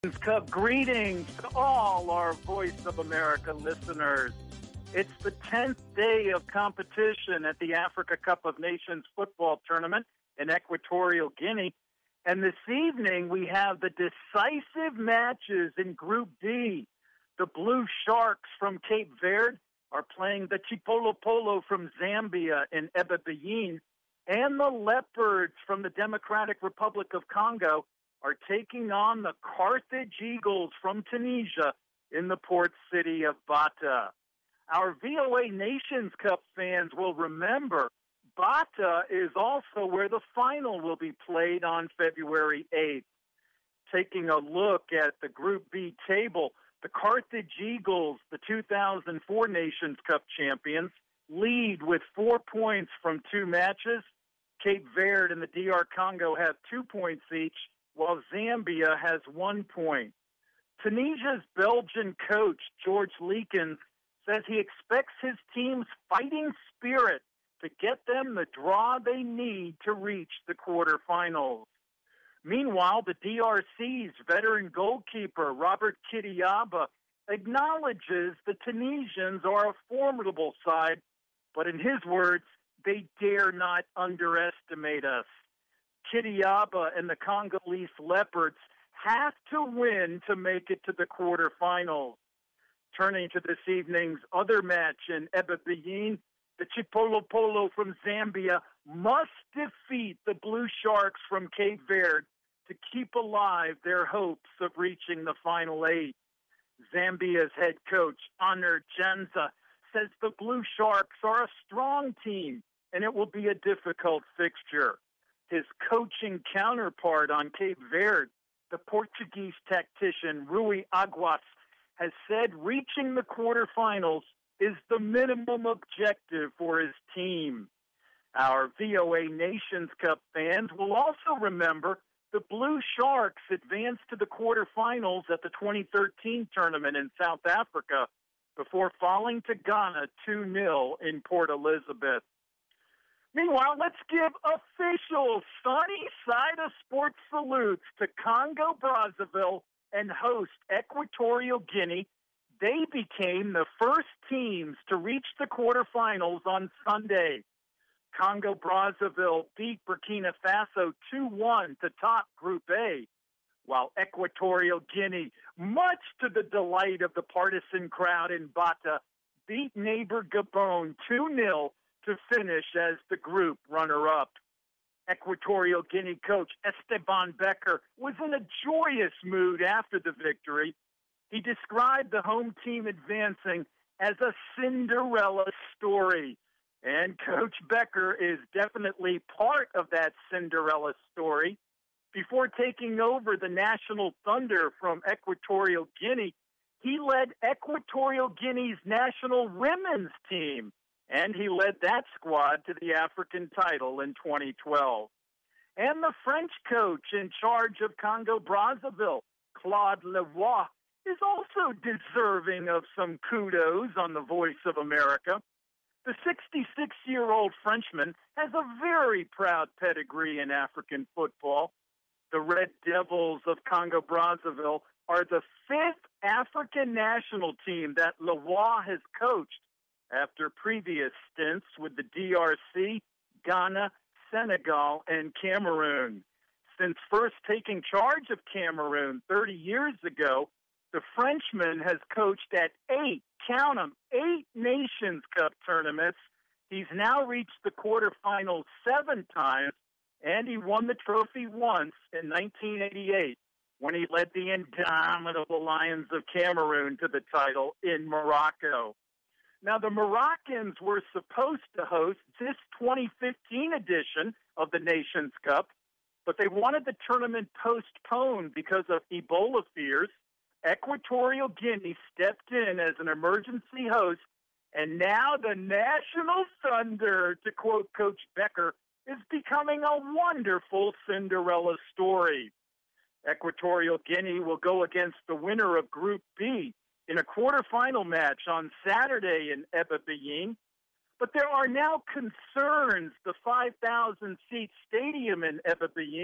Cup greetings to all our Voice of America listeners. It's the 10th day of competition at the Africa Cup of Nations football tournament in Equatorial Guinea. And this evening we have the decisive matches in Group D. The Blue Sharks from Cape Verde are playing the Chipolo Polo from Zambia in Ebabiyim, and the Leopards from the Democratic Republic of Congo are taking on the Carthage Eagles from Tunisia in the port city of Bata. Our VOA Nations Cup fans will remember Bata is also where the final will be played on February 8th. Taking a look at the Group B table, the Carthage Eagles, the 2004 Nations Cup champions, lead with 4 points from 2 matches. Cape Verde and the DR Congo have 2 points each, while Zambia has 1 point. Tunisia's Belgian coach, George Leekens, says he expects his team's fighting spirit to get them the draw they need to reach the quarterfinals. Meanwhile, the DRC's veteran goalkeeper, Robert Kidiaba, acknowledges the Tunisians are a formidable side, but in his words, they dare not underestimate us. Kidiaba and the Congolese Leopards have to win to make it to the quarterfinals. Turning to this evening's other match in Ebabiyim, the Chipolo Polo from Zambia must defeat the Blue Sharks from Cape Verde to keep alive their hopes of reaching the final 8. Zambia's head coach, Honor Janza, says the Blue Sharks are a strong team and it will be a difficult fixture. His coaching counterpart on Cape Verde, the Portuguese tactician Rui Aguas, has said reaching the quarterfinals is the minimum objective for his team. Our VOA Nations Cup fans will also remember the Blue Sharks advanced to the quarterfinals at the 2013 tournament in South Africa before falling to Ghana 2-0 in Port Elizabeth. Meanwhile, let's give official sunny side of sports salutes to Congo Brazzaville and host Equatorial Guinea. They became the first teams to reach the quarterfinals on Sunday. Congo Brazzaville beat Burkina Faso 2-1 to top Group A, while Equatorial Guinea, much to the delight of the partisan crowd in Bata, beat neighbor Gabon 2-0 to finish as the group runner-up. Equatorial Guinea coach Esteban Becker was in a joyous mood after the victory. He described the home team advancing as a Cinderella story. And Coach Becker is definitely part of that Cinderella story. Before taking over the National Thunder from Equatorial Guinea, he led Equatorial Guinea's national women's team, and he led that squad to the African title in 2012. And the French coach in charge of Congo Brazzaville, Claude Leroy, is also deserving of some kudos on the Voice of America. The 66-year-old Frenchman has a very proud pedigree in African football. The Red Devils of Congo Brazzaville are the 5th African national team that Leroy has coached, after previous stints with the DRC, Ghana, Senegal, and Cameroon. Since first taking charge of Cameroon 30 years ago, the Frenchman has coached at 8 Nations Cup tournaments. He's now reached the quarterfinals 7 times, and he won the trophy once in 1988 when he led the indomitable Lions of Cameroon to the title in Morocco. Now, the Moroccans were supposed to host this 2015 edition of the Nations Cup, but they wanted the tournament postponed because of Ebola fears. Equatorial Guinea stepped in as an emergency host, and now the National Thunder, to quote Coach Becker, is becoming a wonderful Cinderella story. Equatorial Guinea will go against the winner of Group B in a quarterfinal match on Saturday in Ebabiyim. But there are now concerns. The 5,000-seat stadium in Ebabiyim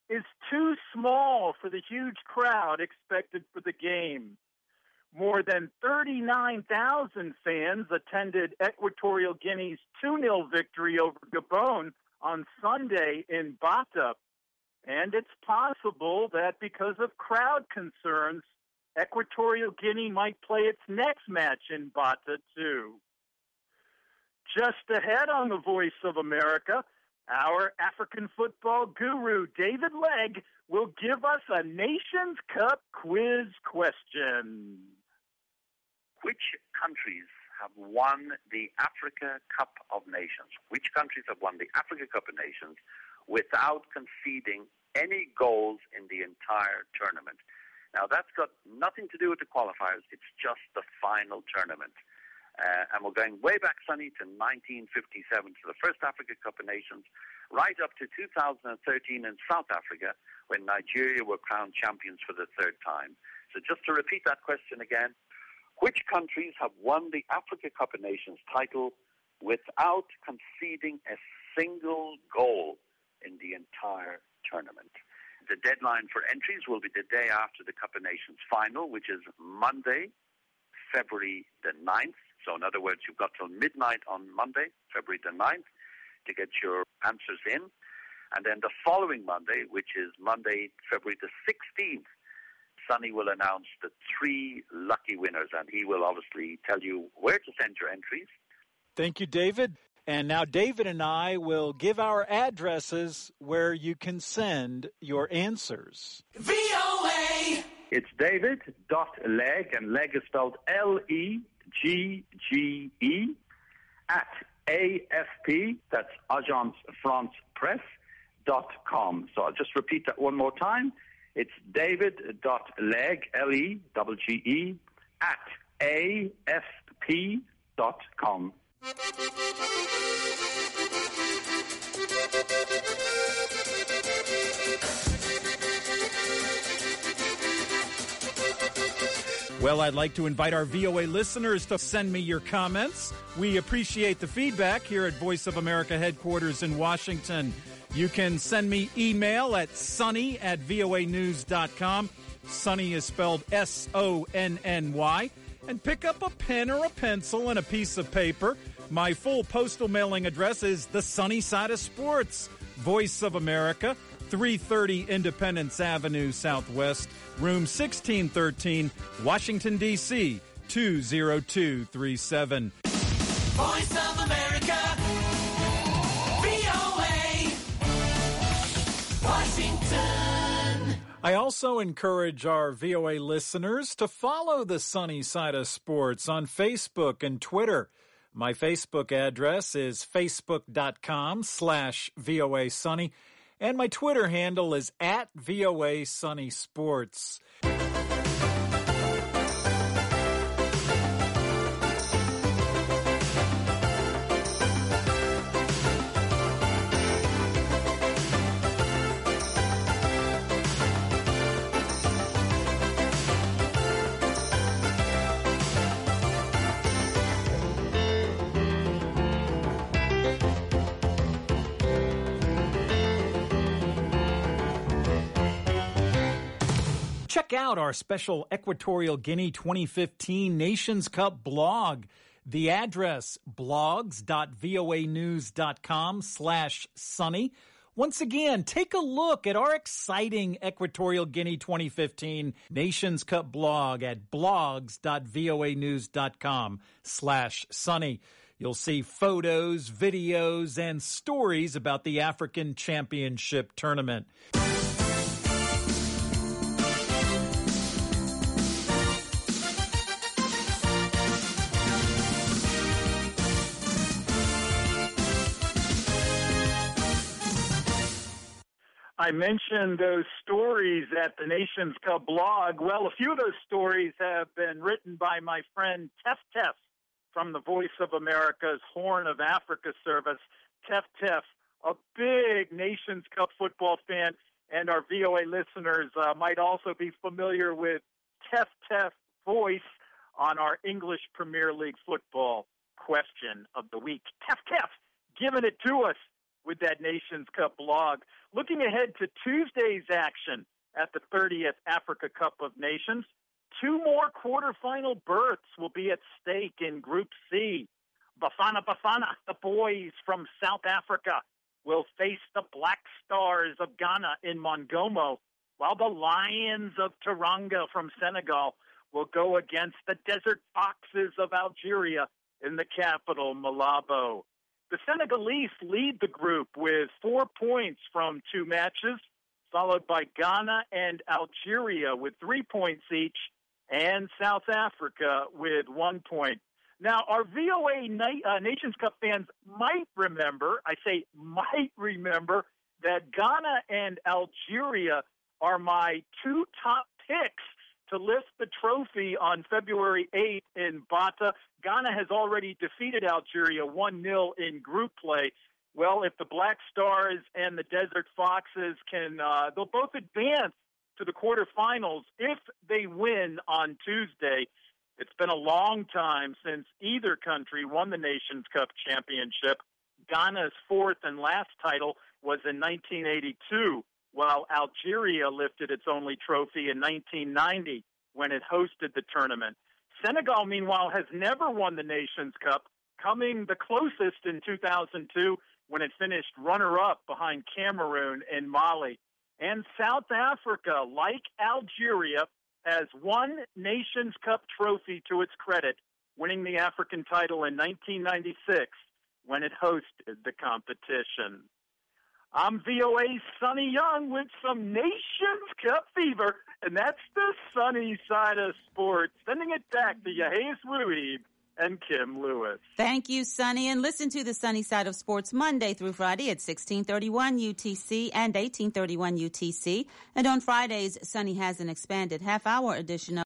is too small for the huge crowd expected for the game. More than 39,000 fans attended Equatorial Guinea's 2-0 victory over Gabon on Sunday in Bata. And it's possible that because of crowd concerns, Equatorial Guinea might play its next match in Bata, too. Just ahead on the Voice of America, our African football guru, David Legg, will give us a Nations Cup quiz question. Which countries have won the Africa Cup of Nations? Which countries have won the Africa Cup of Nations without conceding any goals in the entire tournament? Now, that's got nothing to do with the qualifiers. It's just the final tournament. And we're going way back, Sonny, to 1957, to the first Africa Cup of Nations, right up to 2013 in South Africa, when Nigeria were crowned champions for the third time. So just to repeat that question again, which countries have won the Africa Cup of Nations title without conceding a single goal in the entire tournament? The deadline for entries will be the day after the Cup of Nations final, which is Monday, February the 9th. So in other words, you've got till midnight on Monday, February the 9th, to get your answers in. And then the following Monday, which is Monday, February the 16th, Sonny will announce the 3 lucky winners, and he will obviously tell you where to send your entries. Thank you, David. And now David and I will give our addresses where you can send your answers. VOA! It's David.Legge, and Legge is spelled Legge, at AFP, that's Agence France Presse.com. So I'll just repeat that one more time. It's David.Legge, Legge, at AFP.com. Well, I'd like to invite our VOA listeners to send me your comments. We appreciate the feedback here at Voice of America headquarters in Washington. You can send me email at sonny@voanews.com. Sonny is spelled Sonny. And pick up a pen or a pencil and a piece of paper. My full postal mailing address is the Sunny Side of Sports, Voice of America, 330 Independence Avenue Southwest, room 1613, Washington, D.C., 20237. Voice of America, VOA, Washington. I also encourage our VOA listeners to follow the Sunny Side of Sports on Facebook and Twitter. My Facebook address is facebook.com/VOA Sunny, and my Twitter handle is @VOA Sunny Sports. Check out our special Equatorial Guinea 2015 Nations Cup blog. The address, blogs.voanews.com/sunny. Once again, take a look at our exciting Equatorial Guinea 2015 Nations Cup blog at blogs.voanews.com/sunny. You'll see photos, videos, and stories about the African Championship Tournament. I mentioned those stories at the Nations Cup blog. Well, a few of those stories have been written by my friend Tef Tef from the Voice of America's Horn of Africa service. Tef Tef, a big Nations Cup football fan, and our VOA listeners might also be familiar with Tef Tef voice on our English Premier League football question of the week. Tef Tef, giving it to us. with that Nations Cup blog. Looking ahead to Tuesday's action at the 30th Africa Cup of Nations, 2 more quarterfinal berths will be at stake in Group C. Bafana Bafana, the boys from South Africa, will face the Black Stars of Ghana in Mongomo, while the Lions of Teranga from Senegal will go against the Desert Foxes of Algeria in the capital, Malabo. The Senegalese lead the group with 4 points from 2 matches, followed by Ghana and Algeria with 3 points each, and South Africa with 1 point. Now, our VOA Nations Cup fans might remember, I say might remember, that Ghana and Algeria are my 2 top picks to lift the trophy on February 8th in Bata. Ghana has already defeated Algeria 1-0 in group play. Well, if the Black Stars and the Desert Foxes can, they'll both advance to the quarterfinals if they win on Tuesday. It's been a long time since either country won the Nations Cup championship. Ghana's 4th and last title was in 1982, while Algeria lifted its only trophy in 1990 when it hosted the tournament. Senegal, meanwhile, has never won the Nations Cup, coming the closest in 2002 when it finished runner-up behind Cameroon and Mali. And South Africa, like Algeria, has 1 Nations Cup trophy to its credit, winning the African title in 1996 when it hosted the competition. I'm VOA's Sonny Young with some Nations Cup fever, and that's the sunny side of sports. Sending it back to Yahays Wuib and Kim Lewis. Thank you, Sonny. And listen to the Sunny Side of Sports Monday through Friday at 1631 UTC and 1831 UTC. And on Fridays, Sonny has an expanded half-hour edition of